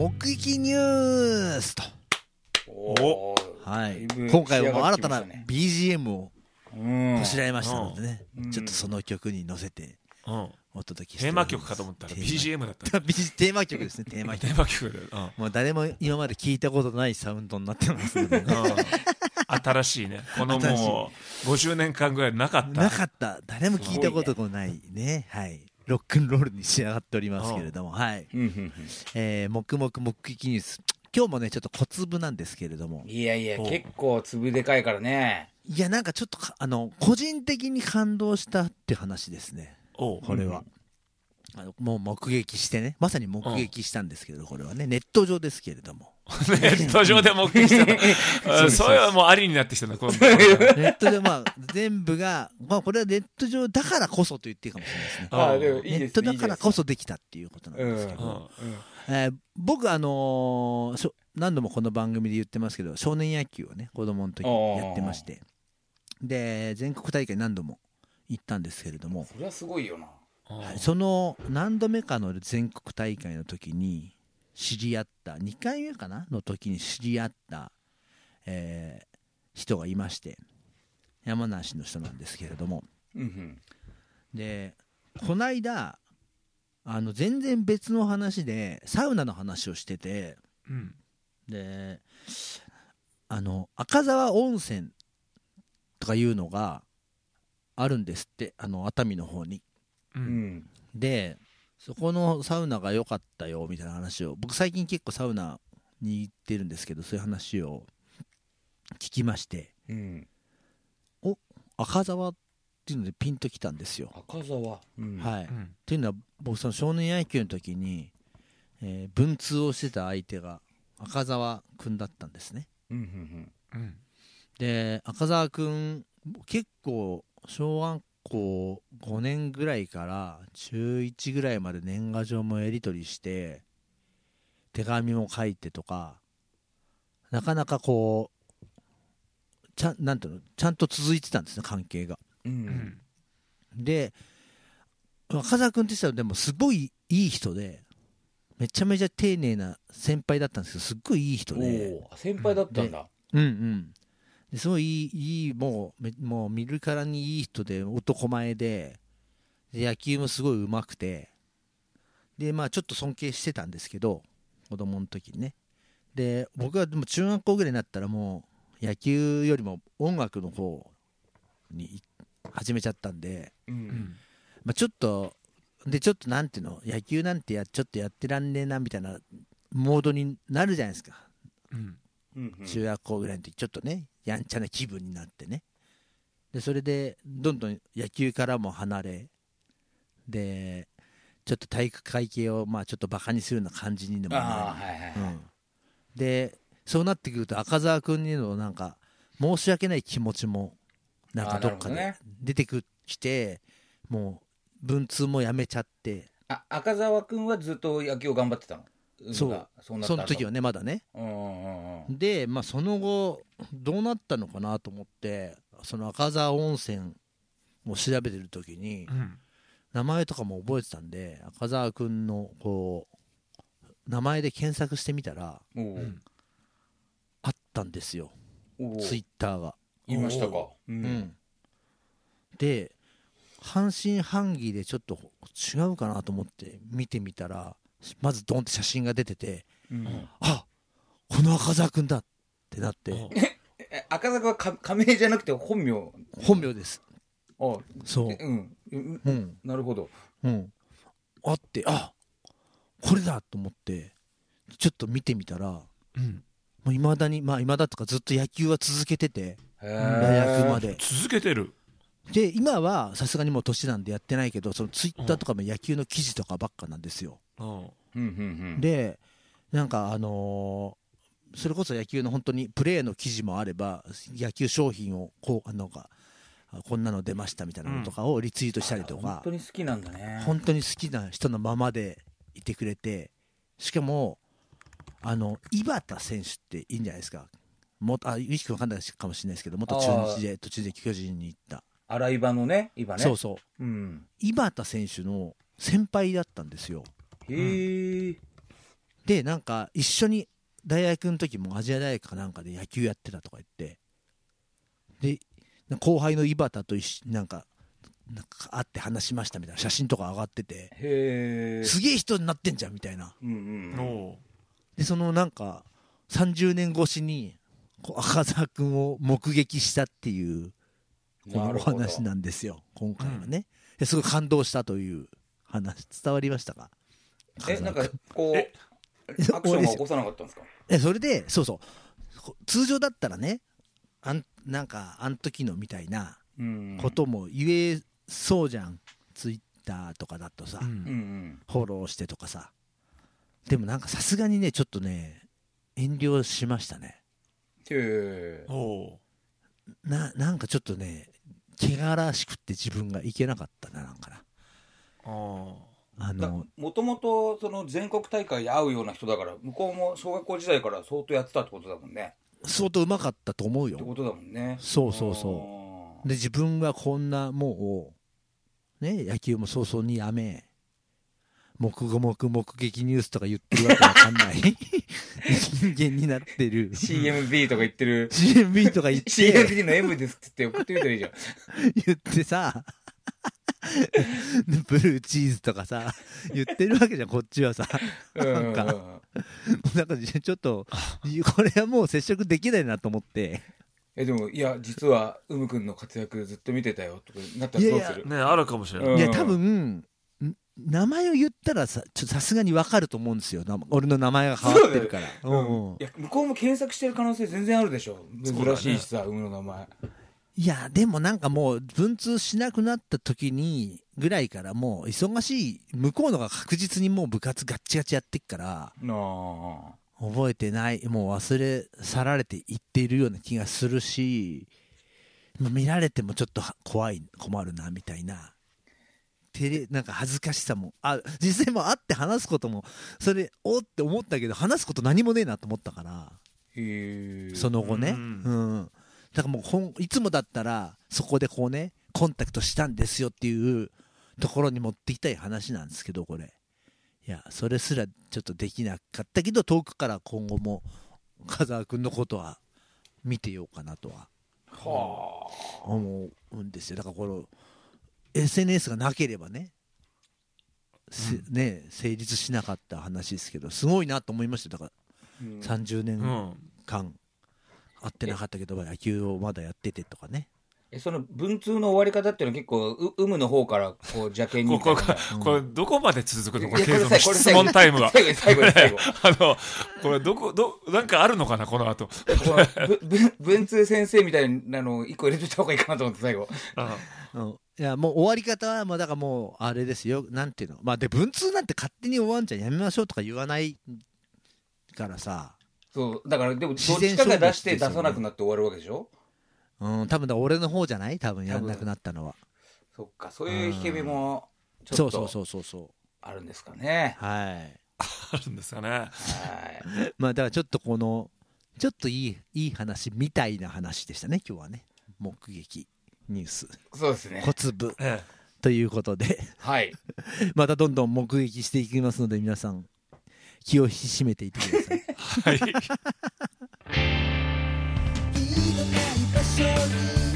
目撃ニュースと、はい、今回はもう新たな BGM をこしらえましたのでね、ちょっとその曲に乗せてお届けして、 テーマ曲かと思ったら BGM だったテーマ曲ですね。テーマ曲で、もう誰も今まで聞いたことないサウンドになってますので、ね、 新しいね。このもう50年間ぐらいなかった誰も聞いたことがないね、はい、ロックンロールに仕上がっておりますけれども、はい、黙々目撃ニュース、今日もねちょっと小粒なんですけれども、 いやいや結構粒でかいからね。 いやなんかちょっと個人的に感動したって話ですね。これはもう目撃してね、まさに目撃したんですけど、これはねネット上ですけれどもネット上で目撃したそれはもうありになってきたな今度。 ネット上全部が、これはネット上だからこそと言っていいかもしれないですね。ネットだからこそできたっていうことなんですけど、僕何度もこの番組で言ってますけど、少年野球をね子供の時やってまして、で全国大会何度も行ったんですけれども、 それはすごいよな。 その何度目かの全国大会の時に知り合った、2回目かなの時に知り合った、人がいまして、山梨の人なんですけれども、でこの間全然別の話でサウナの話をしてて、で赤沢温泉とかいうのがあるんですって、熱海の方に。でそこのサウナが良かったよみたいな話を、僕最近結構サウナに行ってるんですけど、そういう話を聞きまして、赤沢っていうのでピンときたんですよ。 赤沢、 はい、っていうのは僕その少年野球の時に、文通をしてた相手が赤沢くんだったんですね。で赤沢くん結構小学校5年ぐらいから中1ぐらいまで年賀状もやり取りして手紙も書いてとか、なかなかこうなんていうの、ちゃんと続いてたんですね、関係が。で赤澤君って人はでもすごいいい人で、めちゃめちゃ丁寧な先輩だったんですけど、すっごいいい人で。 先輩だったんだ。 すごいいい、もう見るからにいい人で、男前で、野球もすごい上手くて、でちょっと尊敬してたんですけど、子供の時にね。で僕はでも中学校ぐらいになったらもう野球よりも音楽の方に始めちゃったんで、ちょっとなんていうの、野球なんてちょっとやってらんねえなみたいなモードになるじゃないですか。中学校ぐらいの時ちょっとねやんちゃな気分になってね。でそれでどんどん野球からも離れで、ちょっと体育会系をちょっとバカにするような感じにでもなり、でそうなってくると赤澤君にのなんか申し訳ない気持ちもなんかどっかで出てきて、もう文通もやめちゃって。 赤澤君はずっと野球を頑張ってたの？ その時はねまだね。でその後どうなったのかなと思って、その赤沢温泉を調べてる時に、名前とかも覚えてたんで、赤沢くんのこう名前で検索してみたらあったんですよ、ツイッターが。 いましたか。 で半信半疑でちょっと違うかなと思って見てみたら、まずドンって写真が出てて、この赤澤くんだってなって。 赤澤は仮名じゃなくて本名です。 そう。なるほど。 あって、これだと思ってちょっと見てみたら、もういまだにいまだとかずっと野球は続けてて、大学まで続けてる。 で今はさすがにもう年なんでやってないけど、そのツイッターとかも野球の記事とかばっかなんですよ。でなんかそれこそ野球の本当にプレーの記事もあれば、野球商品をこんなの出ましたみたいなのとかをリツイートしたりとか、 本当に好きなんだね。 本当に好きな人のままでいてくれて、しかも井端選手っていいんじゃないですか。意識わかんないかもしれないですけど、元中日で途中で巨人に行った洗い場のね、今ね。 そう、井端選手の先輩だったんですよ。 でなんか一緒に大学の時もアジア大学かなんかで野球やってたとか言って、で後輩の井端となんか会って話しましたみたいな写真とか上がってて、 へー、 すげえ人になってんじゃんみたいな。 うんうん、 おでそのなんか30年越しに赤澤君を目撃したっていうこのお話なんですよ今回はね、ですごい感動したという話伝わりましたか？ なんかこうアクションは起こさなかったんですか？ それでそうそう通常だったらねなんかあん時のみたいなことも言えそうじゃん、ツイッターとかだとさ、フォローしてとかさ。でもなんかさすがにねちょっとね遠慮しましたね。なんかちょっとね汚らしくって自分がいけなかったな、なんかな。 もともとその全国大会で会うような人だから、向こうも小学校時代から相当やってたってことだもんね。 相当うまかったと思うよってことだもんね。 そうそうそう。で自分がこんなもうね野球も早々にやめ目撃ニュースとか言ってるわけわかんない人間になってる CMB とか言ってる CMB とか言って CMB の M ですって送ってみたらいいじゃん言ってさブルーチーズとかさ言ってるわけじゃんこっちはさなんかちょっとこれはもう接触できないなと思って。 でもいや実はうむくんの活躍ずっと見てたよとかなったらどうする？ ね、あるかもしれない。 いや多分名前を言ったらさすがに分かると思うんですよ、俺の名前が変わってるから。いや向こうも検索してる可能性全然あるでしょ、珍しいしさ、うむの名前。 いやでもなんかもう文通しなくなった時にぐらいからもう忙しい、向こうのが確実にもう部活ガッチガチやってっから覚えてない、もう忘れ去られていっているような気がするし、見られてもちょっと困るなみたいななんか恥ずかしさも実際も会って話すこともそれおって思ったけど話すこと何もねえなと思ったから、その後ね、だからもういつもだったらそこでこうねコンタクトしたんですよっていうところに持ってきたい話なんですけど、これいやそれすらちょっとできなかったけど、遠くから今後も風間君のことは見てようかなとは思うんですよ。だからこの SNS がなければね、成立しなかった話ですけど、すごいなと思いました。だから30年間会ってなかったけど野球をまだやっててとかね。 その文通の終わり方っていうのは結構有無の方からこう邪険にこれどこまで続くの？これ質問タイムは最後これなんかあるのかなこの後文通先生みたいなのを一個入れといた方がいいかなと思って最後いやもう終わり方はだからもうあれですよ、なんていうの、で文通なんて勝手に終わんじゃん、やめましょうとか言わないからさ。 そうだからでもどっちかが出して出さなくなって終わるわけでしょ。 多分俺の方じゃない、多分やんなくなったのは。 そっか、そういう引け目もちょっとそうあるんですかね。 はいあるんですかね。はい。 だからちょっとちょっといい話みたいな話でしたね今日はね。目撃ニュース、 そうですね、 小粒、ということではいまたどんどん目撃していきますので皆さん気を引き締めていってくださいはい